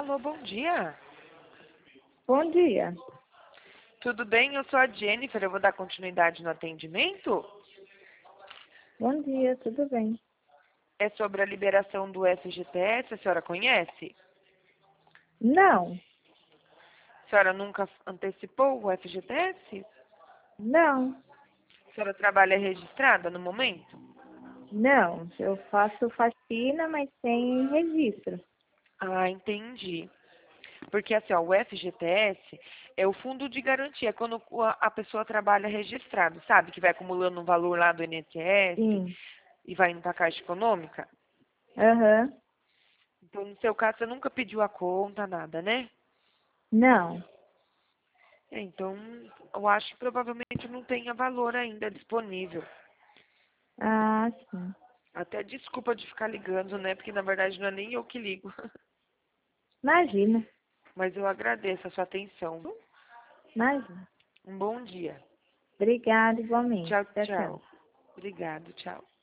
Alô, bom dia. Bom dia. Tudo bem? Eu sou a Jennifer. Eu vou dar continuidade no atendimento. Bom dia, tudo bem? É sobre a liberação do FGTS. A senhora conhece? Não, A senhora nunca antecipou o FGTS? não, A senhora trabalha registrada no momento? não. Eu faço faxina, mas sem registro. Ah, entendi. Porque assim, ó, o FGTS é o fundo de garantia, quando a pessoa trabalha registrado, sabe? Que vai acumulando um valor lá do INSS Sim. e vai indo para a Caixa Econômica. Aham. Então, no seu caso, você nunca pediu a conta, nada, né? Não. Então, eu acho que provavelmente não tenha valor ainda disponível. Ah, sim. Até desculpa de ficar ligando, né? Porque na verdade não é nem eu que ligo. Imagina, Mas eu agradeço a sua atenção. imagina. Um bom dia. Obrigada igualmente. Tchau, Tchau, tchau. tchau. Obrigado, tchau.